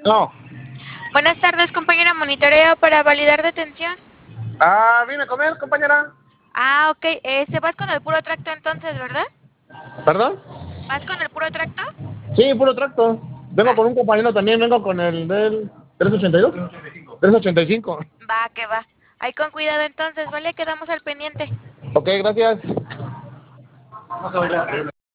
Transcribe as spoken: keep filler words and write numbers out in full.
No. Buenas tardes, compañera. Monitoreo para validar detención. Ah, vine a comer, compañera. Ah, ok. Este, vas con el puro tracto entonces, ¿verdad? ¿Perdón? ¿Vas con el puro tracto? Sí, puro tracto. Vengo Va, con un compañero también, vengo con el del trescientos ochenta y dos. trescientos ochenta y cinco. va, que va. Ahí con cuidado entonces, ¿vale? Quedamos al pendiente. Ok, gracias. Vamos a bailar.